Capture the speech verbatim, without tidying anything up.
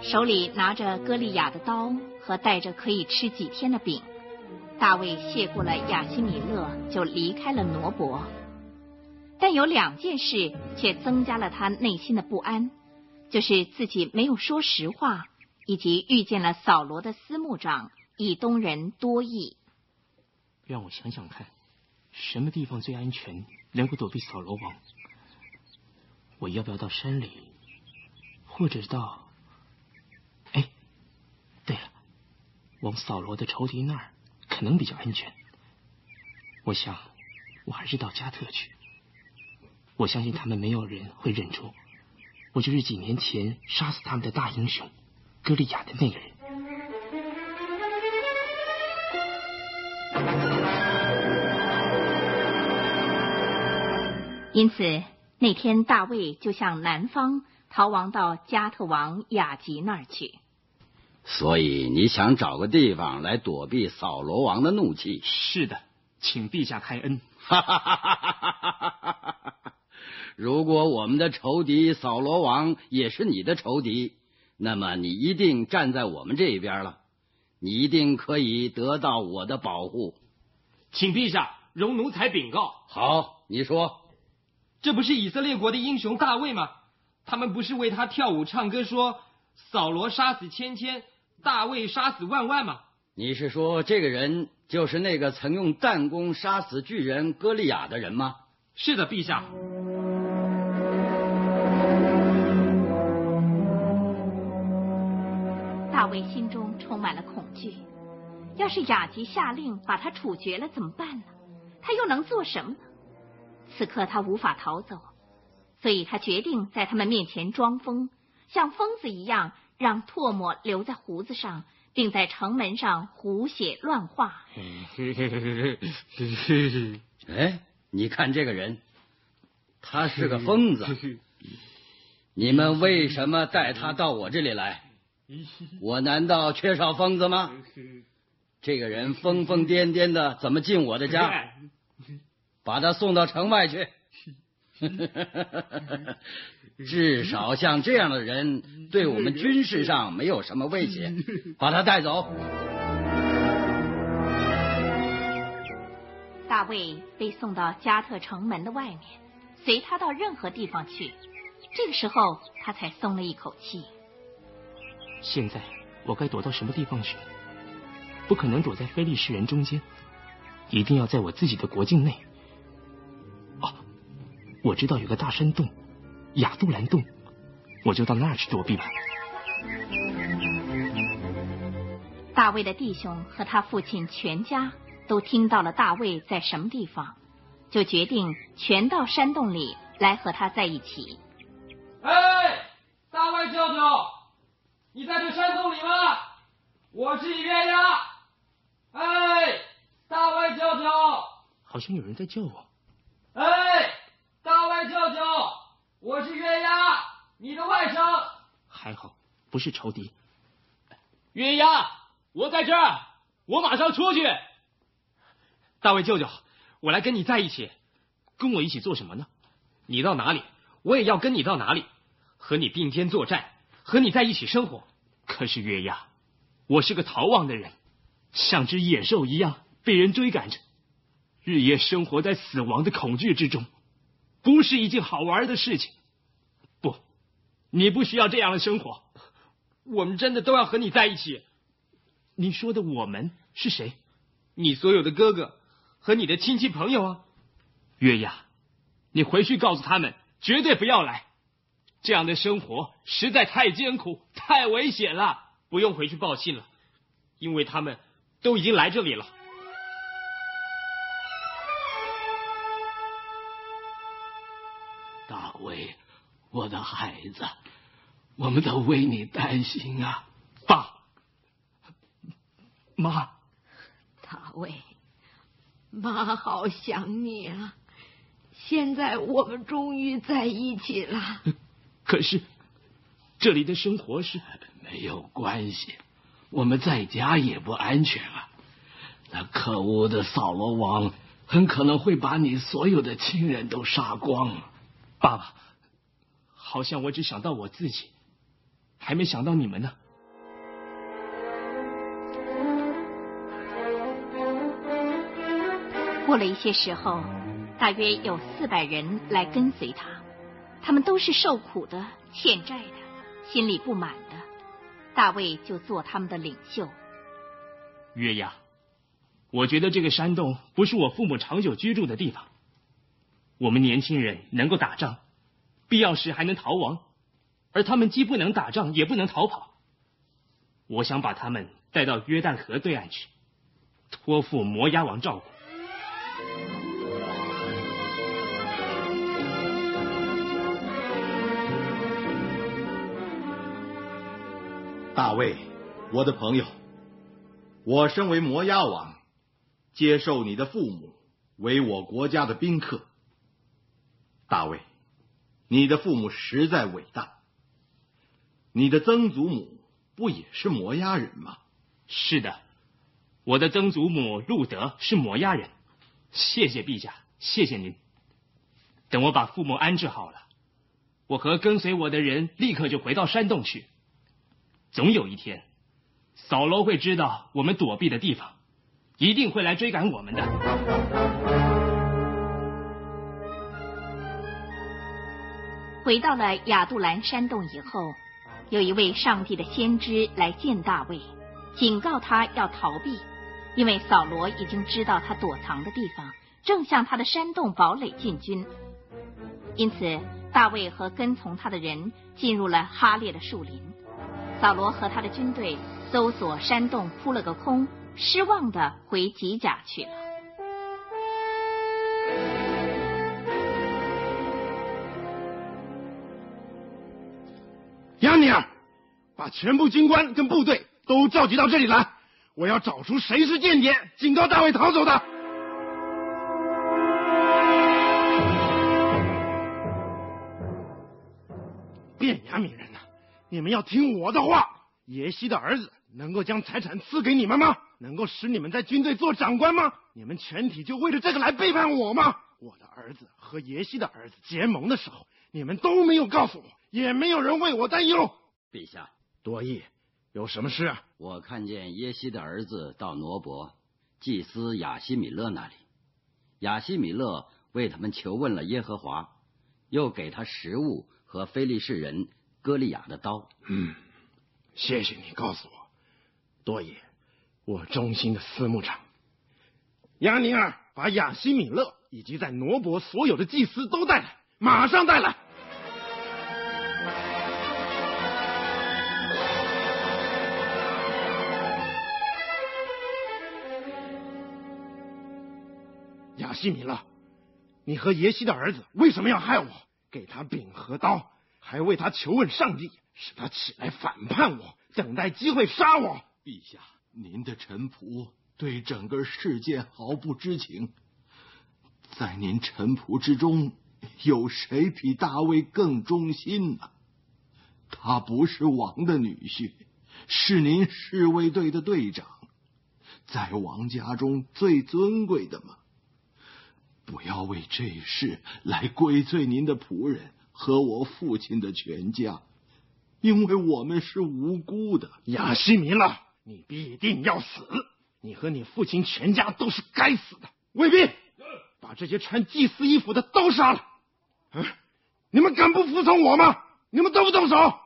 手里拿着歌利亚的刀和带着可以吃几天的饼，大卫谢过了亚希米勒，就离开了挪伯。但有两件事却增加了他内心的不安，就是自己没有说实话，以及遇见了扫罗的司牧长以东人多益。 让我想想看，什么地方最安全，能够躲避扫罗王？我要不要到山里，或者到……哎，对了，往扫罗的仇敌那儿可能比较安全。我想，我还是到加特去。我相信他们没有人会认出我就是几年前杀死他们的大英雄歌利亚的那个人。 因此那天大卫就向南方逃亡到加特王雅吉那儿去。 所以你想找个地方来躲避扫罗王的怒气？ 是的，请陛下开恩。 如果我们的仇敌扫罗王也是你的仇敌，那么你一定站在我们这边了，你一定可以得到我的保护。 请陛下容奴才禀告。 好，你说。 这不是以色列国的英雄大卫吗？他们不是为他跳舞唱歌说扫罗杀死千千，大卫杀死万万吗？ 你是说这个人就是那个曾用弹弓杀死巨人歌利亚的人吗？ 是的，陛下。 大卫心中充满了恐惧，要是雅吉下令把他处决了怎么办呢？他又能做什么呢？此刻他无法逃走，所以他决定在他们面前装疯，像疯子一样让唾沫留在胡子上，并在城门上胡写乱画。 哎，你看这个人，他是个疯子。你们为什么带他到我这里来？我难道缺少疯子吗？这个人疯疯癫癫的，怎么进我的家？把他送到城外去。至少像这样的人对我们军事上没有什么威胁，把他带走。 大卫被送到加特城门的外面，随他到任何地方去。这个时候他才松了一口气。 现在我该躲到什么地方去？不可能躲在非利士人中间，一定要在我自己的国境内。哦，我知道有个大山洞，亚杜兰洞，我就到那儿去躲避吧。 大卫的弟兄和他父亲全家都听到了大卫在什么地方，就决定全到山洞里来和他在一起。 哎，大卫舅舅，你在这山洞里吗？我是约押。哎，大卫舅舅， 好像有人在叫我。 哎，大卫舅舅，我是约押，你的外甥。 还好不是仇敌。 约押，我在这儿，我马上出去。大卫舅舅，我来跟你在一起。 跟我一起做什么呢？ 你到哪里，我也要跟你到哪里，和你并肩作战，和你在一起生活。 可是约押，我是个逃亡的人，像只野兽一样被人追赶着，日夜生活在死亡的恐惧之中，不是一件好玩的事情。不，你不需要这样的生活。 我们真的都要和你在一起。 你说的我们是谁？ 你所有的哥哥和你的亲戚朋友啊。 约押，你回去告诉他们，绝对不要来。这样的生活实在太艰苦，太危险了。 不用回去报信了，因为他们都已经来这里了。 大卫，我的孩子，我们都为你担心啊。 爸妈。 大卫，妈好想你啊，现在我们终于在一起了。 可是这里的生活是…… 没有关系，我们在家也不安全啊。那可恶的扫罗王很可能会把你所有的亲人都杀光了。 爸爸，好像我只想到我自己， 还没想到你们呢。 过了一些时候，大约有四百人来跟随他，他们都是受苦的、欠债的、心里不满的。大卫就做他们的领袖。 约押，我觉得这个山洞不是我父母长久居住的地方。我们年轻人能够打仗，必要时还能逃亡，而他们既不能打仗，也不能逃跑。我想把他们带到约旦河对岸去，托付摩押王照顾。 大卫，我的朋友，我身为摩押王，接受你的父母为我国家的宾客。大卫，你的父母实在伟大，你的曾祖母不也是摩押人吗？ 是的，我的曾祖母路德是摩押人。谢谢陛下，谢谢您。等我把父母安置好了，我和跟随我的人立刻就回到山洞去。总有一天，扫罗会知道我们躲避的地方，一定会来追赶我们的。 回到了亚杜兰山洞以后，有一位上帝的先知来见大卫，警告他要逃避，因为扫罗已经知道他躲藏的地方，正向他的山洞堡垒进军。因此，大卫和跟从他的人进入了哈列的树林。扫罗和他的军队搜索山洞扑了个空，失望地回吉甲去了。 亚尼尔，把全部军官跟部队都召集到这里来，我要找出谁是间谍，警告大卫逃走的。便雅悯人呐、啊，你们要听我的话。耶西的儿子能够将财产赐给你们吗？能够使你们在军队做长官吗？你们全体就为了这个来背叛我吗？我的儿子和耶西的儿子结盟的时候，你们都没有告诉我，也没有人为我担忧。 陛下， 多益，有什么事啊？ 我看见耶西的儿子到挪伯祭司亚希米勒那里，亚希米勒为他们求问了耶和华，又给他食物和非利士人歌利亚的刀。 嗯，谢谢你告诉我，多益，我忠心的司牧长。亚尼尔，把亚希米勒以及在挪伯所有的祭司都带来，马上带来。亚希米勒，你和耶西的儿子为什么要害我？给他饼和刀，还为他求问上帝，使他起来反叛我，等待机会杀我。 陛下，您的臣仆对整个事件毫不知情，在您臣仆之中，有谁比大卫更忠心呢？他不是王的女婿，是您侍卫队的队长，在王家中最尊贵的嘛。不要为这事来归罪您的仆人和我父亲的全家，因为我们是无辜的。 亚希米勒，你必定要死！你和你父亲全家都是该死的！卫兵，把这些穿祭司衣服的都杀了！嗯，你们敢不服从我吗？你们动不动手？